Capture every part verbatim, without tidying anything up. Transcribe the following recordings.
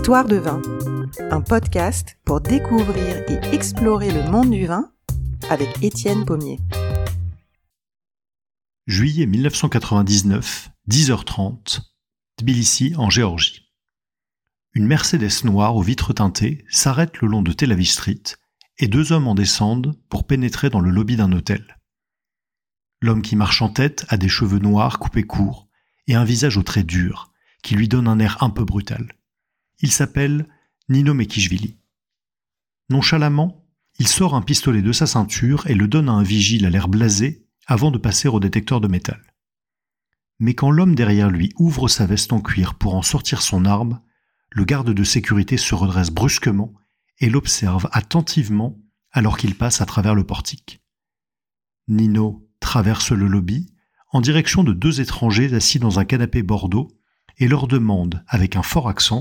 Histoire de vin, un podcast pour découvrir et explorer le monde du vin avec Étienne Pommier. Juillet mille neuf cent quatre-vingt-dix-neuf, dix heures trente, Tbilissi en Géorgie. Une Mercedes noire aux vitres teintées s'arrête le long de Tel Aviv Street et deux hommes en descendent pour pénétrer dans le lobby d'un hôtel. L'homme qui marche en tête a des cheveux noirs coupés courts et un visage aux traits durs qui lui donne un air un peu brutal. Il s'appelle Nino Mekishvili. Nonchalamment, il sort un pistolet de sa ceinture et le donne à un vigile à l'air blasé avant de passer au détecteur de métal. Mais quand l'homme derrière lui ouvre sa veste en cuir pour en sortir son arme, le garde de sécurité se redresse brusquement et l'observe attentivement alors qu'il passe à travers le portique. Nino traverse le lobby en direction de deux étrangers assis dans un canapé bordeaux et leur demande avec un fort accent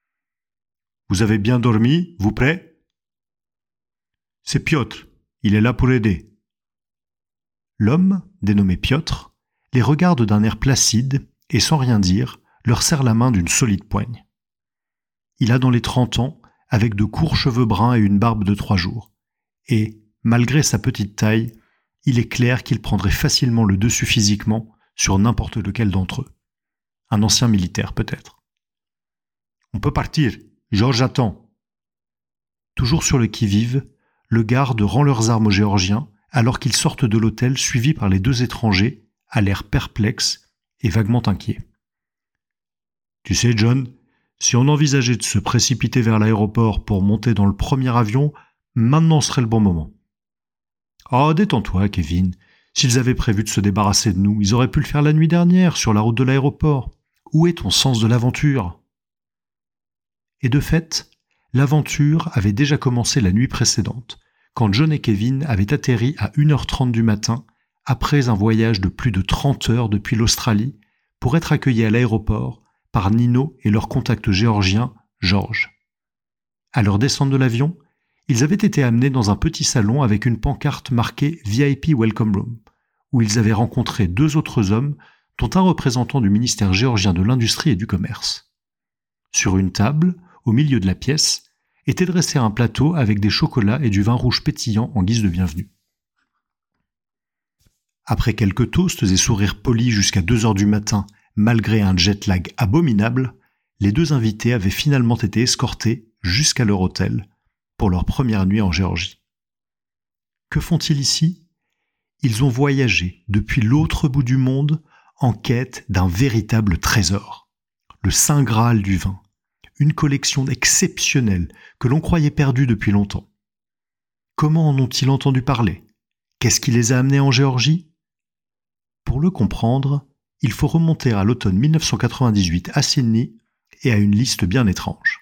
« Vous avez bien dormi, vous prêts ?»« C'est Piotr, il est là pour aider. » L'homme, dénommé Piotr, les regarde d'un air placide et sans rien dire, leur serre la main d'une solide poigne. Il a dans les trente ans, avec de courts cheveux bruns et une barbe de trois jours. Et, malgré sa petite taille, il est clair qu'il prendrait facilement le dessus physiquement sur n'importe lequel d'entre eux. Un ancien militaire, peut-être. « On peut partir, Georges attend. » Toujours sur le qui-vive, le garde rend leurs armes aux Géorgiens alors qu'ils sortent de l'hôtel suivis par les deux étrangers, à l'air perplexe et vaguement inquiets. « Tu sais, John, si on envisageait de se précipiter vers l'aéroport pour monter dans le premier avion, maintenant serait le bon moment. »« Oh, détends-toi, Kevin. S'ils avaient prévu de se débarrasser de nous, ils auraient pu le faire la nuit dernière, sur la route de l'aéroport. Où est ton sens de l'aventure ?» Et de fait, l'aventure avait déjà commencé la nuit précédente, quand John et Kevin avaient atterri à une heure trente du matin, après un voyage de plus de trente heures depuis l'Australie, pour être accueillis à l'aéroport par Nino et leur contact géorgien, Georges. À leur descente de l'avion, ils avaient été amenés dans un petit salon avec une pancarte marquée V I P Welcome Room, où ils avaient rencontré deux autres hommes, dont un représentant du ministère géorgien de l'Industrie et du Commerce. Sur une table, au milieu de la pièce, était dressé un plateau avec des chocolats et du vin rouge pétillant en guise de bienvenue. Après quelques toasts et sourires polis jusqu'à deux heures du matin, malgré un jet-lag abominable, les deux invités avaient finalement été escortés jusqu'à leur hôtel pour leur première nuit en Géorgie. Que font-ils ici ? Ils ont voyagé depuis l'autre bout du monde en quête d'un véritable trésor, le Saint Graal du vin, une collection exceptionnelle que l'on croyait perdue depuis longtemps. Comment en ont-ils entendu parler ? Qu'est-ce qui les a amenés en Géorgie ? Pour le comprendre, il faut remonter à l'automne mille neuf cent quatre-vingt-dix-huit à Sydney et à une liste bien étrange.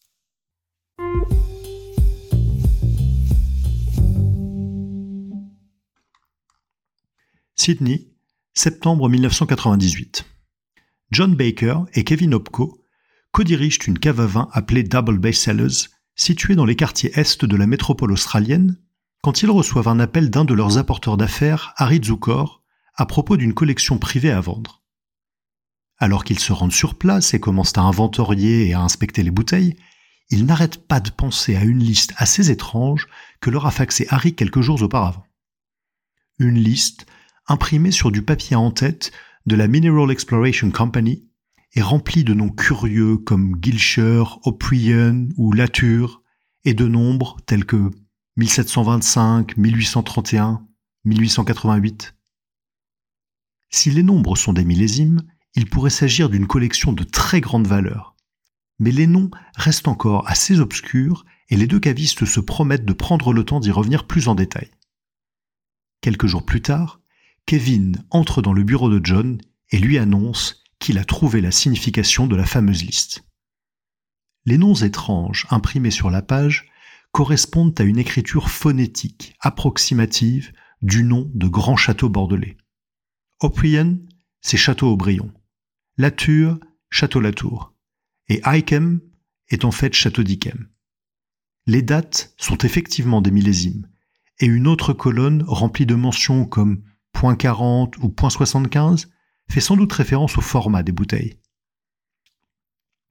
Sydney, septembre mille neuf cent quatre-vingt-dix-huit. John Baker et Kevin Opko co-dirigent une cave à vin appelée Double Bay Cellars, située dans les quartiers est de la métropole australienne, quand ils reçoivent un appel d'un de leurs apporteurs d'affaires, Harry Zukor, à propos d'une collection privée à vendre. Alors qu'ils se rendent sur place et commencent à inventorier et à inspecter les bouteilles, ils n'arrêtent pas de penser à une liste assez étrange que leur a faxée Harry quelques jours auparavant. Une liste imprimée sur du papier en tête de la Mineral Exploration Company et remplie de noms curieux comme Gilcher, O'Brien ou Latour et de nombres tels que mille sept cent vingt-cinq, mille huit cent trente et un, mille huit cent quatre-vingt-huit. Si les nombres sont des millésimes, il pourrait s'agir d'une collection de très grande valeur. Mais les noms restent encore assez obscurs et les deux cavistes se promettent de prendre le temps d'y revenir plus en détail. Quelques jours plus tard, Kevin entre dans le bureau de John et lui annonce qu'il a trouvé la signification de la fameuse liste. Les noms étranges imprimés sur la page correspondent à une écriture phonétique approximative du nom de grands châteaux bordelais. O'Brien, c'est Château Aubryon. Latour, Château Latour. Et Ykem est en fait Château d'Ykem. Les dates sont effectivement des millésimes, et une autre colonne remplie de mentions comme point quarante ou point soixante-quinze fait sans doute référence au format des bouteilles.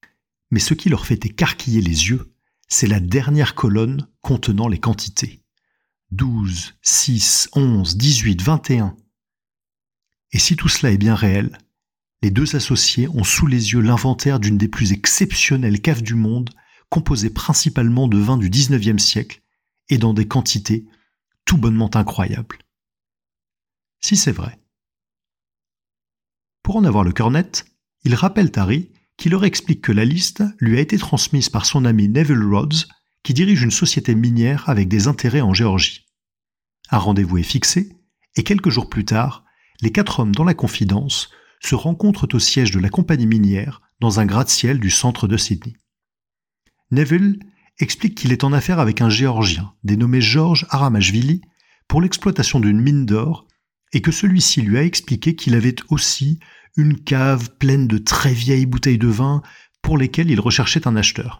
Mais ce qui leur fait écarquiller les yeux, c'est la dernière colonne contenant les quantités. douze, six, onze, dix-huit, vingt et un. Et si tout cela est bien réel, les deux associés ont sous les yeux l'inventaire d'une des plus exceptionnelles caves du monde, composée principalement de vins du dix-neuvième siècle et dans des quantités tout bonnement incroyables. Si c'est vrai. Pour en avoir le cœur net, il rappelle Harry qui leur explique que la liste lui a été transmise par son ami Neville Rhodes, qui dirige une société minière avec des intérêts en Géorgie. Un rendez-vous est fixé, et quelques jours plus tard, les quatre hommes dans la confidence se rencontrent au siège de la compagnie minière dans un gratte-ciel du centre de Sydney. Neville explique qu'il est en affaire avec un Géorgien dénommé George Aramashvili pour l'exploitation d'une mine d'or et que celui-ci lui a expliqué qu'il avait aussi une cave pleine de très vieilles bouteilles de vin pour lesquelles il recherchait un acheteur.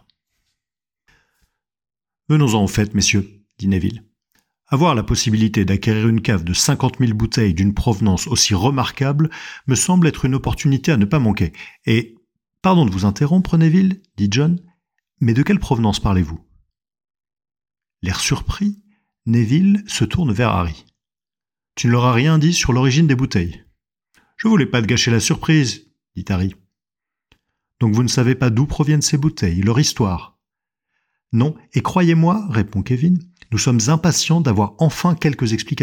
« Venons-en au fait, messieurs, » dit Neville. « Avoir la possibilité d'acquérir une cave de cinquante mille bouteilles d'une provenance aussi remarquable me semble être une opportunité à ne pas manquer. Et, pardon de vous interrompre, Neville, dit John, mais de quelle provenance parlez-vous » L'air surpris, Neville se tourne vers Harry. « Tu ne leur as rien dit sur l'origine des bouteilles. »« Je voulais pas te gâcher la surprise, » dit Harry. « Donc vous ne savez pas d'où proviennent ces bouteilles, leur histoire ?»« Non, et croyez-moi, répond Kevin, nous sommes impatients d'avoir enfin quelques explications. »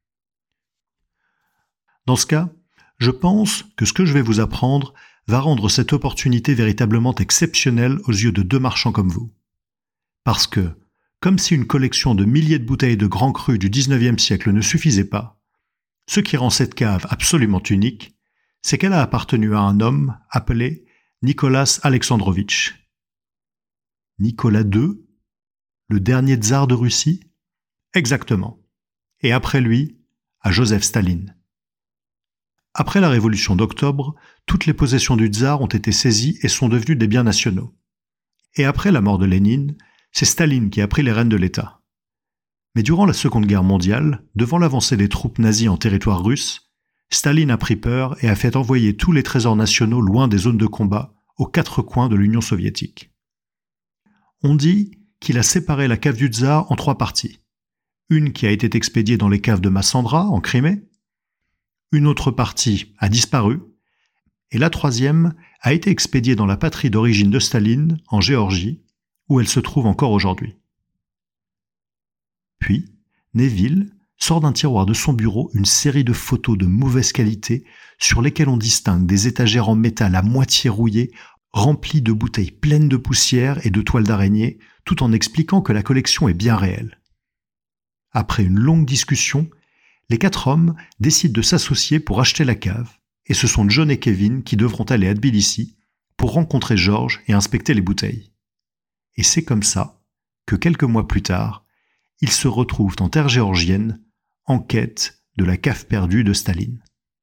Dans ce cas, je pense que ce que je vais vous apprendre va rendre cette opportunité véritablement exceptionnelle aux yeux de deux marchands comme vous. Parce que, comme si une collection de milliers de bouteilles de grands crus du dix-neuvième siècle ne suffisait pas, ce qui rend cette cave absolument unique, c'est qu'elle a appartenu à un homme appelé Nicolas Alexandrovitch. Nicolas deux, le dernier tsar de Russie ? Exactement. Et après lui, à Joseph Staline. Après la révolution d'octobre, toutes les possessions du tsar ont été saisies et sont devenues des biens nationaux. Et après la mort de Lénine, c'est Staline qui a pris les rênes de l'État. Mais durant la Seconde Guerre mondiale, devant l'avancée des troupes nazies en territoire russe, Staline a pris peur et a fait envoyer tous les trésors nationaux loin des zones de combat, aux quatre coins de l'Union soviétique. On dit qu'il a séparé la cave du tsar en trois parties. Une qui a été expédiée dans les caves de Massandra, en Crimée, une autre partie a disparu, et la troisième a été expédiée dans la patrie d'origine de Staline, en Géorgie, où elle se trouve encore aujourd'hui. Puis, Neville sort d'un tiroir de son bureau une série de photos de mauvaise qualité sur lesquelles on distingue des étagères en métal à moitié rouillées, remplies de bouteilles pleines de poussière et de toiles d'araignée, tout en expliquant que la collection est bien réelle. Après une longue discussion, les quatre hommes décident de s'associer pour acheter la cave, et ce sont John et Kevin qui devront aller à Tbilissi pour rencontrer George et inspecter les bouteilles. Et c'est comme ça que quelques mois plus tard, ils se retrouvent en terre géorgienne en quête de la cave perdue de Staline.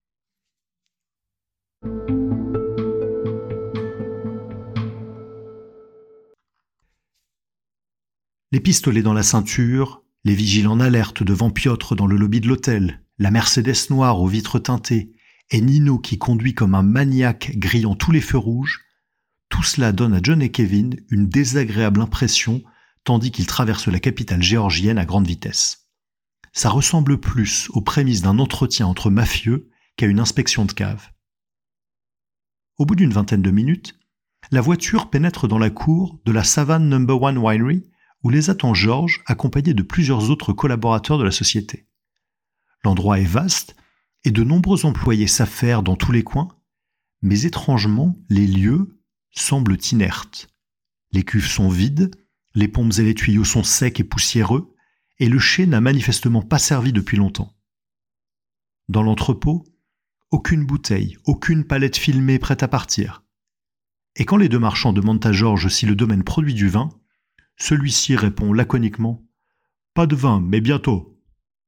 Les pistolets dans la ceinture, les vigiles en alerte devant Piotr dans le lobby de l'hôtel, la Mercedes noire aux vitres teintées et Nino qui conduit comme un maniaque grillant tous les feux rouges, tout cela donne à John et Kevin une désagréable impression tandis qu'ils traversent la capitale géorgienne à grande vitesse. Ça ressemble plus aux prémices d'un entretien entre mafieux qu'à une inspection de cave. Au bout d'une vingtaine de minutes, la voiture pénètre dans la cour de la Savane Number One Winery où les attend George accompagné de plusieurs autres collaborateurs de la société. L'endroit est vaste et de nombreux employés s'affairent dans tous les coins, mais étrangement, les lieux semblent inertes. Les cuves sont vides, les pompes et les tuyaux sont secs et poussiéreux, et le chai n'a manifestement pas servi depuis longtemps. Dans l'entrepôt, aucune bouteille, aucune palette filmée prête à partir. Et quand les deux marchands demandent à George si le domaine produit du vin, celui-ci répond laconiquement « Pas de vin, mais bientôt ».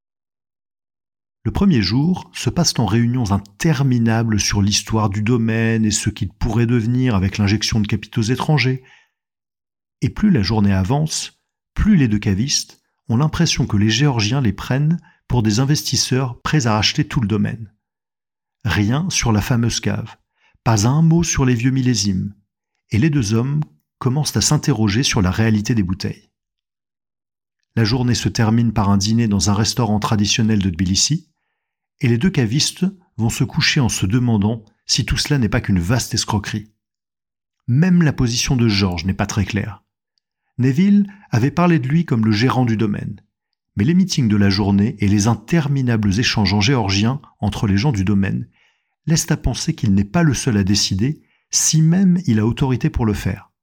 Le premier jour se passent en réunions interminables sur l'histoire du domaine et ce qu'il pourrait devenir avec l'injection de capitaux étrangers. Et plus la journée avance, plus les deux cavistes ont l'impression que les Géorgiens les prennent pour des investisseurs prêts à racheter tout le domaine. Rien sur la fameuse cave, pas un mot sur les vieux millésimes, et les deux hommes commencent à s'interroger sur la réalité des bouteilles. La journée se termine par un dîner dans un restaurant traditionnel de Tbilissi, et les deux cavistes vont se coucher en se demandant si tout cela n'est pas qu'une vaste escroquerie. Même la position de Georges n'est pas très claire. Neville avait parlé de lui comme le gérant du domaine, mais les meetings de la journée et les interminables échanges en géorgien entre les gens du domaine laissent à penser qu'il n'est pas le seul à décider, si même il a autorité pour le faire.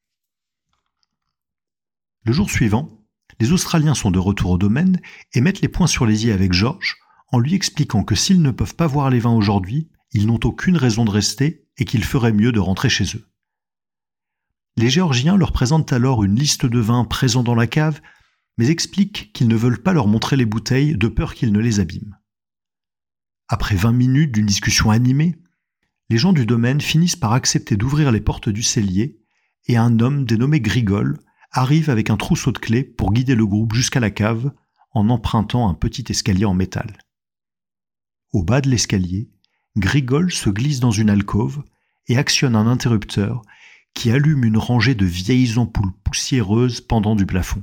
Le jour suivant, les Australiens sont de retour au domaine et mettent les points sur les i avec Georges en lui expliquant que s'ils ne peuvent pas voir les vins aujourd'hui, ils n'ont aucune raison de rester et qu'il ferait mieux de rentrer chez eux. Les Géorgiens leur présentent alors une liste de vins présents dans la cave, mais expliquent qu'ils ne veulent pas leur montrer les bouteilles de peur qu'ils ne les abîment. Après vingt minutes d'une discussion animée, les gens du domaine finissent par accepter d'ouvrir les portes du cellier et un homme dénommé Grigol arrive avec un trousseau de clés pour guider le groupe jusqu'à la cave en empruntant un petit escalier en métal. Au bas de l'escalier, Grigol se glisse dans une alcôve et actionne un interrupteur qui allume une rangée de vieilles ampoules poussiéreuses pendant du plafond.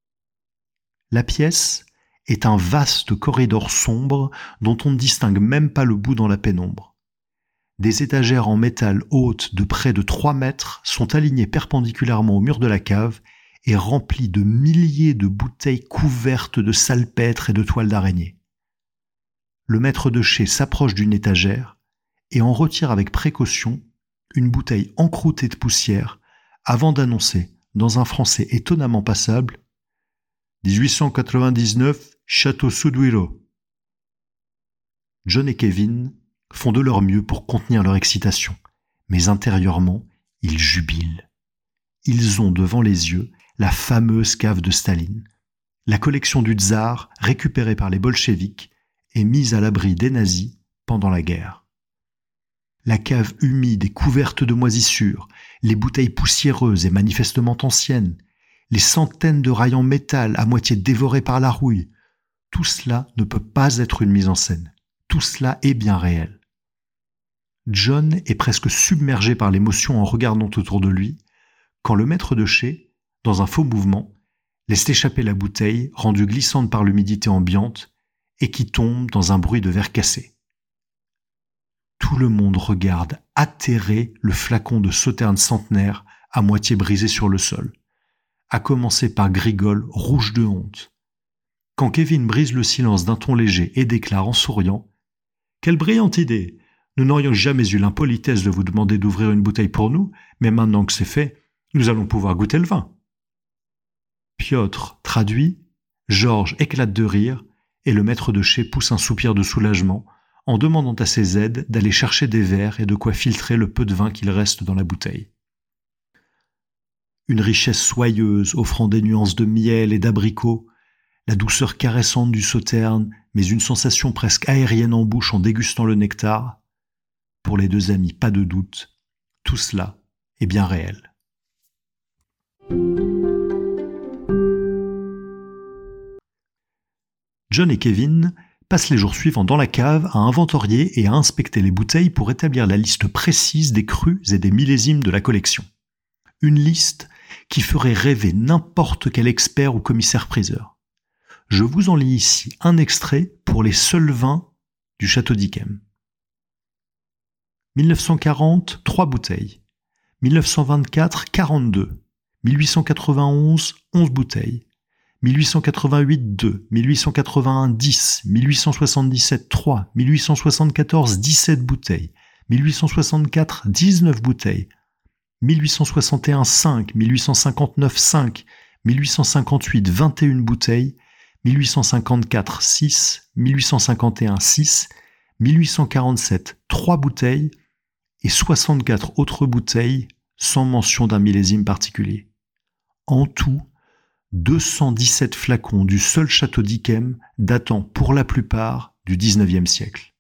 La pièce est un vaste corridor sombre dont on ne distingue même pas le bout dans la pénombre. Des étagères en métal hautes de près de trois mètres sont alignées perpendiculairement au mur de la cave et remplies de milliers de bouteilles couvertes de salpêtre et de toiles d'araignée. Le maître de chai s'approche d'une étagère et en retire avec précaution une bouteille encroûtée de poussière avant d'annoncer, dans un français étonnamment passable, dix-huit cent quatre-vingt-dix-neuf, Château Soudwiro. John et Kevin font de leur mieux pour contenir leur excitation, mais intérieurement, ils jubilent. Ils ont devant les yeux la fameuse cave de Staline, la collection du tsar récupérée par les bolcheviks et mise à l'abri des nazis pendant la guerre. La cave humide et couverte de moisissures, les bouteilles poussiéreuses et manifestement anciennes, les centaines de rails en métal à moitié dévorés par la rouille, tout cela ne peut pas être une mise en scène. Tout cela est bien réel. John est presque submergé par l'émotion en regardant autour de lui, quand le maître de chai, dans un faux mouvement, laisse échapper la bouteille rendue glissante par l'humidité ambiante et qui tombe dans un bruit de verre cassé. Tout le monde regarde atterré le flacon de sauterne centenaire à moitié brisé sur le sol, à commencer par Grigol, rouge de honte. Quand Kevin brise le silence d'un ton léger et déclare en souriant « Quelle brillante idée! Nous n'aurions jamais eu l'impolitesse de vous demander d'ouvrir une bouteille pour nous, mais maintenant que c'est fait, nous allons pouvoir goûter le vin. » Piotr traduit, Georges éclate de rire et le maître de chai pousse un soupir de soulagement en demandant à ses aides d'aller chercher des verres et de quoi filtrer le peu de vin qu'il reste dans la bouteille. Une richesse soyeuse offrant des nuances de miel et d'abricot, la douceur caressante du sauterne, mais une sensation presque aérienne en bouche en dégustant le nectar. Pour les deux amis, pas de doute, tout cela est bien réel. John et Kevin passent les jours suivants dans la cave à inventorier et à inspecter les bouteilles pour établir la liste précise des crus et des millésimes de la collection. Une liste qui ferait rêver n'importe quel expert ou commissaire-priseur. Je vous en lis ici un extrait pour les seuls vins du château d'Yquem. mille neuf cent quarante, trois bouteilles. mille neuf cent vingt-quatre, quarante-deux. mille huit cent quatre-vingt-onze, onze bouteilles. mille huit cent quatre-vingt-huit, deux. mille huit cent quatre-vingt-un, dix. mille huit cent soixante-dix-sept, trois. mille huit cent soixante-quatorze, dix-sept bouteilles. mille huit cent soixante-quatre, dix-neuf bouteilles. mille huit cent soixante et un, cinq. mille huit cent cinquante-neuf, cinq. mille huit cent cinquante-huit, vingt et une bouteilles. mille huit cent cinquante-quatre, six. mille huit cent cinquante et un, six. mille huit cent quarante-sept, trois bouteilles. Et soixante-quatre autres bouteilles sans mention d'un millésime particulier. En tout, deux cent dix-sept flacons du seul château d'Yquem datant pour la plupart du dix-neuvième siècle.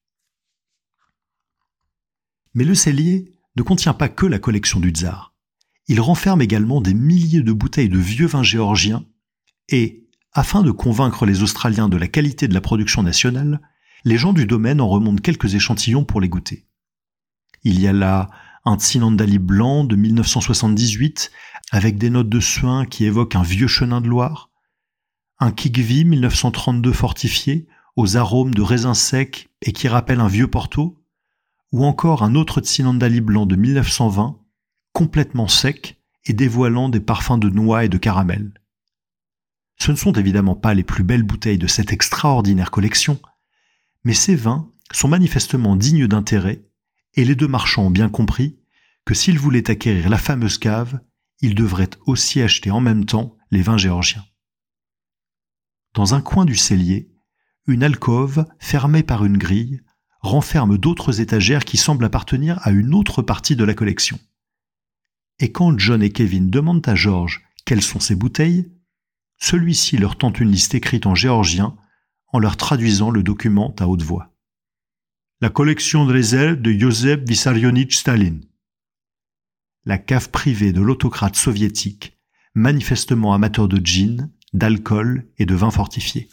Mais le cellier ne contient pas que la collection du tsar. Il renferme également des milliers de bouteilles de vieux vins géorgiens et, afin de convaincre les Australiens de la qualité de la production nationale, les gens du domaine en remontent quelques échantillons pour les goûter. Il y a là un Tsinandali blanc de mille neuf cent soixante-dix-huit avec des notes de suin qui évoquent un vieux chenin de Loire, un Kikvi mille neuf cent trente-deux fortifié aux arômes de raisins secs et qui rappelle un vieux Porto, ou encore un autre Tsinandali blanc de mille neuf cent vingt, complètement sec et dévoilant des parfums de noix et de caramel. Ce ne sont évidemment pas les plus belles bouteilles de cette extraordinaire collection, mais ces vins sont manifestement dignes d'intérêt et les deux marchands ont bien compris que s'ils voulaient acquérir la fameuse cave, ils devraient aussi acheter en même temps les vins géorgiens. Dans un coin du cellier, une alcôve fermée par une grille renferme d'autres étagères qui semblent appartenir à une autre partie de la collection. Et quand John et Kevin demandent à George quelles sont ces bouteilles, celui-ci leur tente une liste écrite en géorgien en leur traduisant le document à haute voix. La collection de réserve de Joseph Vissarionitch Staline. La cave privée de l'autocrate soviétique, manifestement amateur de gin, d'alcool et de vin fortifié.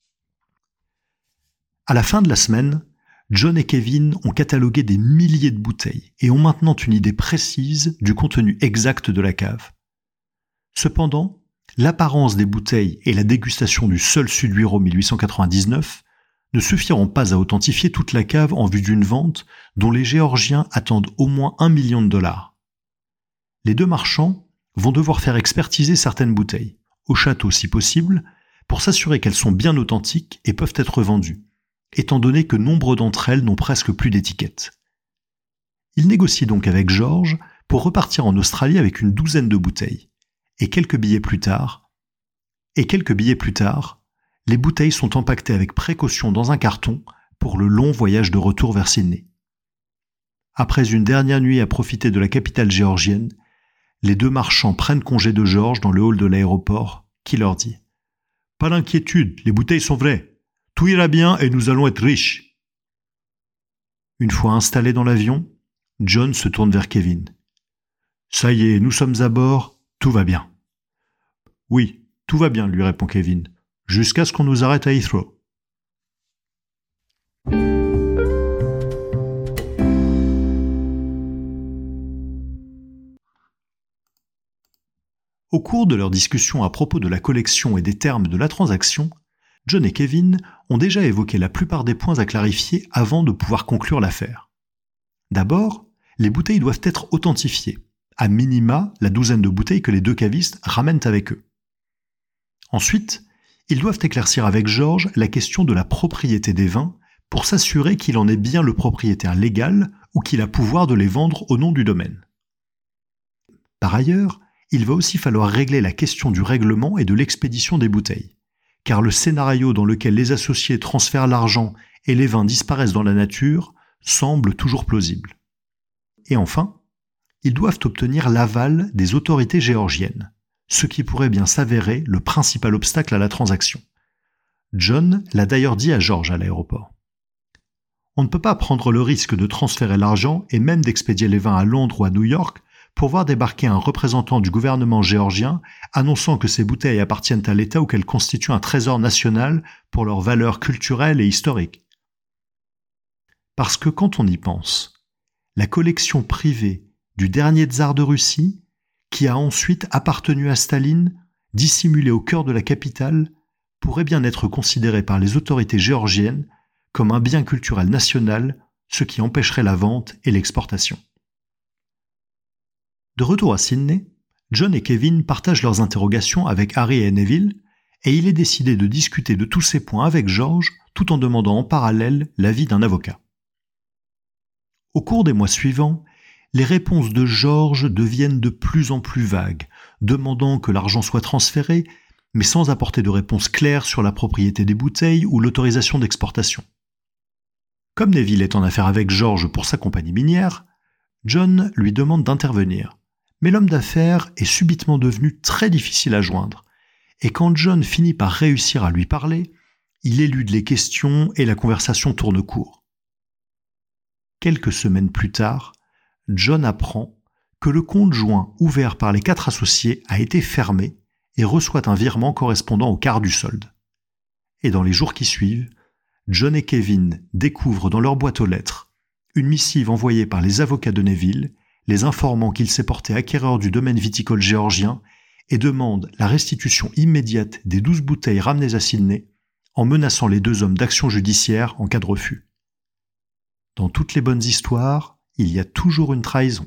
À la fin de la semaine, John et Kevin ont catalogué des milliers de bouteilles et ont maintenant une idée précise du contenu exact de la cave. Cependant, l'apparence des bouteilles et la dégustation du seul Suduiro mille huit cent quatre-vingt-dix-neuf ne suffiront pas à authentifier toute la cave en vue d'une vente dont les Géorgiens attendent au moins un million de dollars. Les deux marchands vont devoir faire expertiser certaines bouteilles, au château si possible, pour s'assurer qu'elles sont bien authentiques et peuvent être vendues, étant donné que nombre d'entre elles n'ont presque plus d'étiquette. Ils négocient donc avec George pour repartir en Australie avec une douzaine de bouteilles, et quelques billets plus tard, et quelques billets plus tard, les bouteilles sont empaquetées avec précaution dans un carton pour le long voyage de retour vers Sydney. Après une dernière nuit à profiter de la capitale géorgienne, les deux marchands prennent congé de George dans le hall de l'aéroport, qui leur dit « Pas d'inquiétude, les bouteilles sont vraies. Tout ira bien et nous allons être riches. » Une fois installés dans l'avion, John se tourne vers Kevin. « Ça y est, nous sommes à bord, tout va bien. »« Oui, tout va bien, lui répond Kevin, jusqu'à ce qu'on nous arrête à Heathrow. » Au cours de leur discussion à propos de la collection et des termes de la transaction, John et Kevin ont déjà évoqué la plupart des points à clarifier avant de pouvoir conclure l'affaire. D'abord, les bouteilles doivent être authentifiées, à minima la douzaine de bouteilles que les deux cavistes ramènent avec eux. Ensuite, ils doivent éclaircir avec George la question de la propriété des vins pour s'assurer qu'il en est bien le propriétaire légal ou qu'il a pouvoir de les vendre au nom du domaine. Par ailleurs, il va aussi falloir régler la question du règlement et de l'expédition des bouteilles, car le scénario dans lequel les associés transfèrent l'argent et les vins disparaissent dans la nature semble toujours plausible. Et enfin, ils doivent obtenir l'aval des autorités géorgiennes, ce qui pourrait bien s'avérer le principal obstacle à la transaction. John l'a d'ailleurs dit à George à l'aéroport. On ne peut pas prendre le risque de transférer l'argent et même d'expédier les vins à Londres ou à New York pour voir débarquer un représentant du gouvernement géorgien annonçant que ces bouteilles appartiennent à l'État ou qu'elles constituent un trésor national pour leurs valeurs culturelles et historiques. Parce que quand on y pense, la collection privée du dernier tsar de Russie, qui a ensuite appartenu à Staline, dissimulée au cœur de la capitale, pourrait bien être considérée par les autorités géorgiennes comme un bien culturel national, ce qui empêcherait la vente et l'exportation. De retour à Sydney, John et Kevin partagent leurs interrogations avec Harry et Neville, et il est décidé de discuter de tous ces points avec George tout en demandant en parallèle l'avis d'un avocat. Au cours des mois suivants, les réponses de George deviennent de plus en plus vagues, demandant que l'argent soit transféré, mais sans apporter de réponse claire sur la propriété des bouteilles ou l'autorisation d'exportation. Comme Neville est en affaire avec George pour sa compagnie minière, John lui demande d'intervenir. Mais l'homme d'affaires est subitement devenu très difficile à joindre, et quand John finit par réussir à lui parler, il élude les questions et la conversation tourne court. Quelques semaines plus tard, John apprend que le compte joint ouvert par les quatre associés a été fermé et reçoit un virement correspondant au quart du solde. Et dans les jours qui suivent, John et Kevin découvrent dans leur boîte aux lettres une missive envoyée par les avocats de Neville, les informant qu'il s'est porté acquéreur du domaine viticole géorgien et demande la restitution immédiate des douze bouteilles ramenées à Sydney en menaçant les deux hommes d'action judiciaire en cas de refus. Dans toutes les bonnes histoires, il y a toujours une trahison.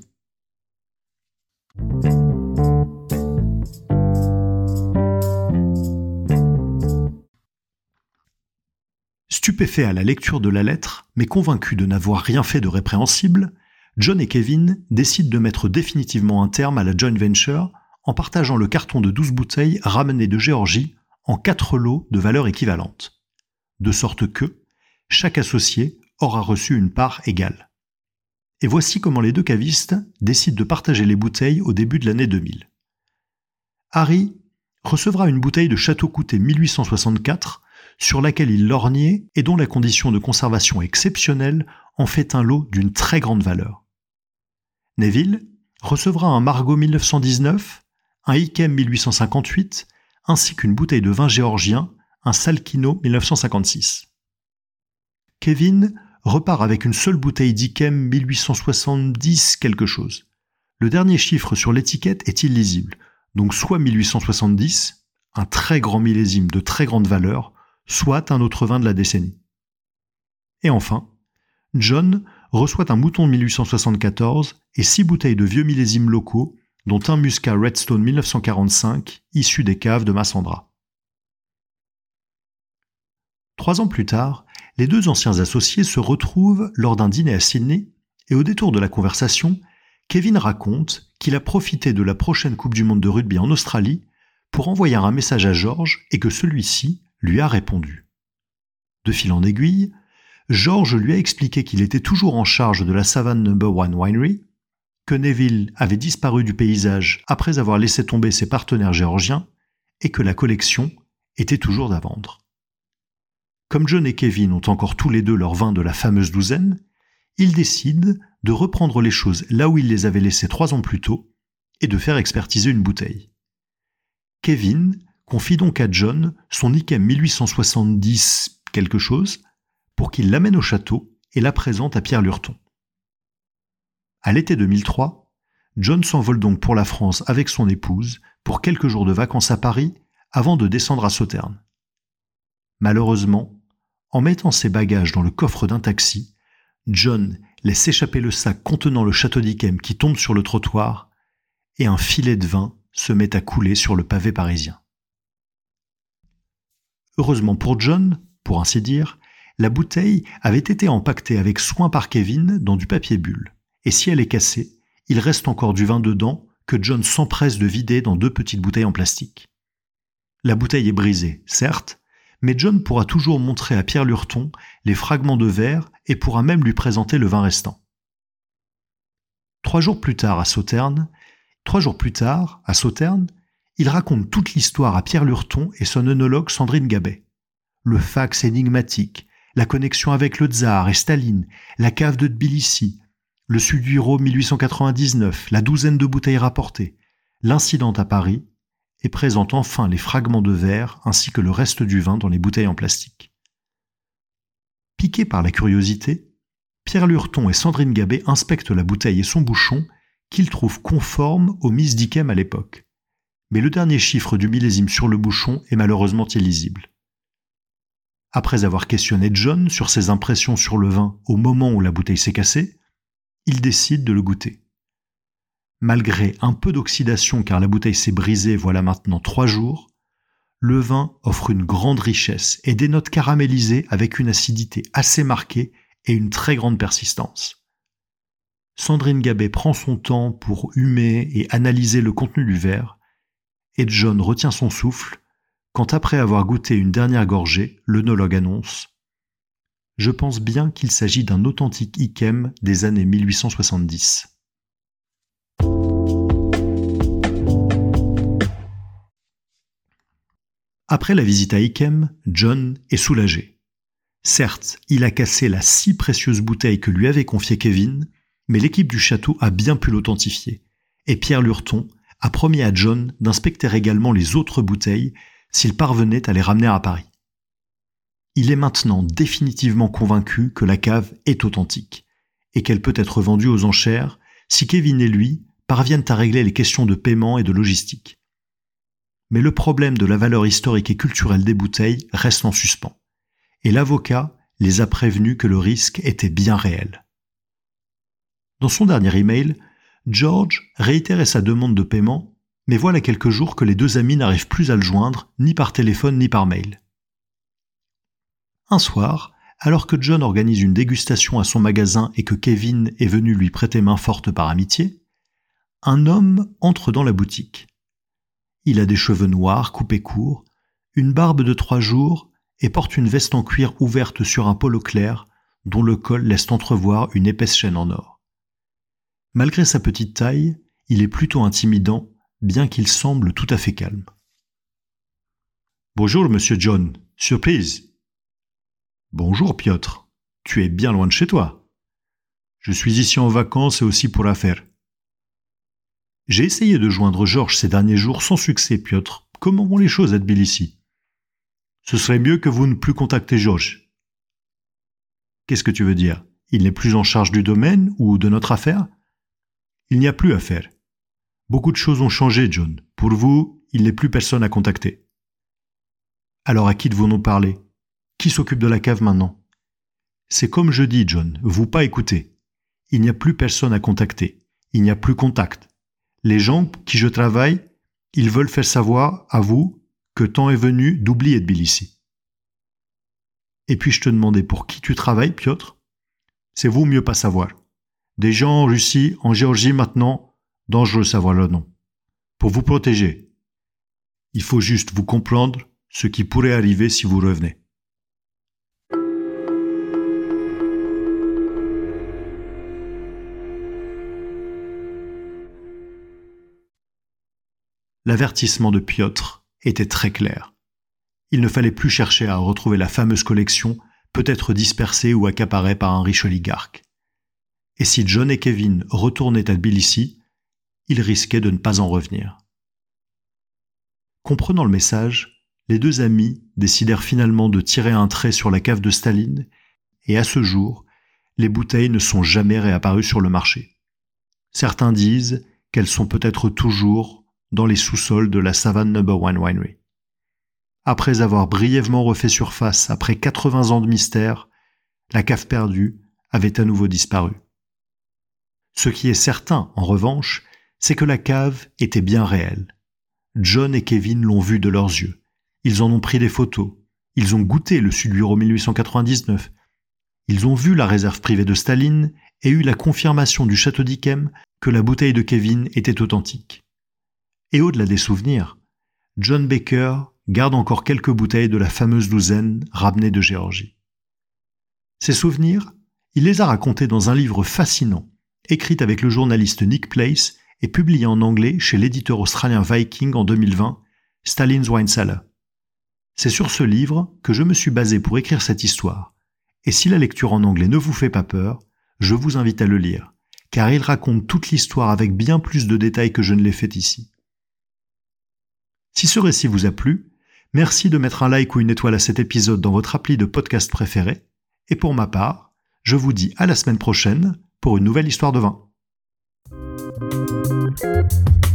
Stupéfait à la lecture de la lettre, mais convaincu de n'avoir rien fait de répréhensible, John et Kevin décident de mettre définitivement un terme à la joint venture en partageant le carton de douze bouteilles ramenées de Géorgie en quatre lots de valeur équivalente, de sorte que chaque associé aura reçu une part égale. Et voici comment les deux cavistes décident de partager les bouteilles au début de l'année deux mille. Harry recevra une bouteille de Château Coutet mille huit cent soixante-quatre sur laquelle il lorgnait et dont la condition de conservation exceptionnelle en fait un lot d'une très grande valeur. Neville recevra un Margaux mille neuf cent dix-neuf, un Yquem mille huit cent cinquante-huit, ainsi qu'une bouteille de vin géorgien, un Salkino mille neuf cent cinquante-six. Kevin repart avec une seule bouteille d'Yquem mille huit cent soixante-dix quelque chose. Le dernier chiffre sur l'étiquette est illisible, donc soit mille huit cent soixante-dix, un très grand millésime de très grande valeur, soit un autre vin de la décennie. Et enfin, John reçoit un mouton mille huit cent soixante-quatorze et six bouteilles de vieux millésimes locaux, dont un Muscat Redstone mille neuf cent quarante-cinq, issu des caves de Massandra. Trois ans plus tard, les deux anciens associés se retrouvent lors d'un dîner à Sydney et au détour de la conversation, Kevin raconte qu'il a profité de la prochaine Coupe du Monde de rugby en Australie pour envoyer un message à George et que celui-ci lui a répondu. De fil en aiguille, George lui a expliqué qu'il était toujours en charge de la Savane Number One Winery, que Neville avait disparu du paysage après avoir laissé tomber ses partenaires géorgiens et que la collection était toujours à vendre. Comme John et Kevin ont encore tous les deux leur vin de la fameuse douzaine, ils décident de reprendre les choses là où ils les avaient laissées trois ans plus tôt et de faire expertiser une bouteille. Kevin confie donc à John son Yquem mille huit cent soixante-dix quelque chose pour qu'il l'amène au château et la présente à Pierre Lurton. À l'été deux mille trois, John s'envole donc pour la France avec son épouse pour quelques jours de vacances à Paris avant de descendre à Sauternes. Malheureusement, en mettant ses bagages dans le coffre d'un taxi, John laisse échapper le sac contenant le château d'Yquem qui tombe sur le trottoir et un filet de vin se met à couler sur le pavé parisien. Heureusement pour John, pour ainsi dire, la bouteille avait été empaquetée avec soin par Kevin dans du papier bulle, et si elle est cassée, il reste encore du vin dedans que John s'empresse de vider dans deux petites bouteilles en plastique. La bouteille est brisée, certes, mais John pourra toujours montrer à Pierre Lurton les fragments de verre et pourra même lui présenter le vin restant. Trois jours plus tard à Sauternes, trois jours plus tard, à Sauternes, il raconte toute l'histoire à Pierre Lurton et son œnologue Sandrine Gabet. Le fax énigmatique, la connexion avec le tsar et Staline, la cave de Tbilissi, le Suduiro mille huit cent quatre-vingt-dix-neuf, la douzaine de bouteilles rapportées, l'incident à Paris, et présente enfin les fragments de verre ainsi que le reste du vin dans les bouteilles en plastique. Piqués par la curiosité, Pierre Lurton et Sandrine Gabet inspectent la bouteille et son bouchon qu'ils trouvent conformes aux mises d'Yquem à l'époque. Mais le dernier chiffre du millésime sur le bouchon est malheureusement illisible. Après avoir questionné John sur ses impressions sur le vin au moment où la bouteille s'est cassée, il décide de le goûter. Malgré un peu d'oxydation car la bouteille s'est brisée voilà maintenant trois jours, le vin offre une grande richesse et des notes caramélisées avec une acidité assez marquée et une très grande persistance. Sandrine Gabet prend son temps pour humer et analyser le contenu du verre, et John retient son souffle quand après avoir goûté une dernière gorgée, l'œnologue annonce « Je pense bien qu'il s'agit d'un authentique Yquem des années mille huit cent soixante-dix. » Après la visite à Yquem, John est soulagé. Certes, il a cassé la si précieuse bouteille que lui avait confiée Kevin, mais l'équipe du château a bien pu l'authentifier, et Pierre Lurton a promis à John d'inspecter également les autres bouteilles s'il parvenait à les ramener à Paris. Il est maintenant définitivement convaincu que la cave est authentique, et qu'elle peut être vendue aux enchères si Kevin et lui parviennent à régler les questions de paiement et de logistique. Mais le problème de la valeur historique et culturelle des bouteilles reste en suspens, et l'avocat les a prévenus que le risque était bien réel. Dans son dernier email, George réitérait sa demande de paiement, mais voilà quelques jours que les deux amis n'arrivent plus à le joindre, ni par téléphone ni par mail. Un soir, alors que John organise une dégustation à son magasin et que Kevin est venu lui prêter main forte par amitié, un homme entre dans la boutique. Il a des cheveux noirs coupés courts, une barbe de trois jours et porte une veste en cuir ouverte sur un polo clair dont le col laisse entrevoir une épaisse chaîne en or. Malgré sa petite taille, il est plutôt intimidant, bien qu'il semble tout à fait calme. « Bonjour, monsieur John. Surprise !»« Bonjour, Piotr. Tu es bien loin de chez toi. »« Je suis ici en vacances et aussi pour affaires. »« J'ai essayé de joindre Georges ces derniers jours sans succès, Piotr. Comment vont les choses à Tbilissi ? » ?»« Ce serait mieux que vous ne plus contactez Georges. »« Qu'est-ce que tu veux dire ? Il n'est plus en charge du domaine ou de notre affaire ? » ?»« Il n'y a plus à faire. Beaucoup de choses ont changé, John. Pour vous, il n'est plus personne à contacter. » »« Alors à qui devons-nous parler ? Qui s'occupe de la cave maintenant ? » ?»« C'est comme je dis, John, vous pas écouter. Il n'y a plus personne à contacter. Il n'y a plus contact. Les gens qui je travaille, ils veulent faire savoir à vous que temps est venu d'oublier Tbilissi. »« Et puis je te demandais pour qui tu travailles, Piotr ? C'est vous mieux pas savoir. Des gens en Russie, en Géorgie maintenant, dangereux savoir leur nom. Pour vous protéger. Il faut juste vous comprendre ce qui pourrait arriver si vous revenez. L'avertissement de Piotr était très clair. Il ne fallait plus chercher à retrouver la fameuse collection, peut-être dispersée ou accaparée par un riche oligarque. Et si John et Kevin retournaient à Tbilissi, ils risquaient de ne pas en revenir. Comprenant le message, les deux amis décidèrent finalement de tirer un trait sur la cave de Staline, et à ce jour, les bouteilles ne sont jamais réapparues sur le marché. Certains disent qu'elles sont peut-être toujours dans les sous-sols de la Savane Number One Winery. Après avoir brièvement refait surface après quatre-vingts ans de mystère, la cave perdue avait à nouveau disparu. Ce qui est certain, en revanche, c'est que la cave était bien réelle. John et Kevin l'ont vue de leurs yeux. Ils en ont pris des photos. Ils ont goûté le Sudbureau mille huit cent quatre-vingt-dix-neuf. Ils ont vu la réserve privée de Staline et eu la confirmation du château d'Yquem que la bouteille de Kevin était authentique. Et au-delà des souvenirs, John Baker garde encore quelques bouteilles de la fameuse douzaine ramenée de Géorgie. Ces souvenirs, il les a racontés dans un livre fascinant, écrit avec le journaliste Nick Place et publié en anglais chez l'éditeur australien Viking en deux mille vingt, Stalin's Wine Cellar. C'est sur ce livre que je me suis basé pour écrire cette histoire, et si la lecture en anglais ne vous fait pas peur, je vous invite à le lire, car il raconte toute l'histoire avec bien plus de détails que je ne l'ai fait ici. Si ce récit vous a plu, merci de mettre un like ou une étoile à cet épisode dans votre appli de podcast préféré, et pour ma part, je vous dis à la semaine prochaine pour une nouvelle histoire de vin.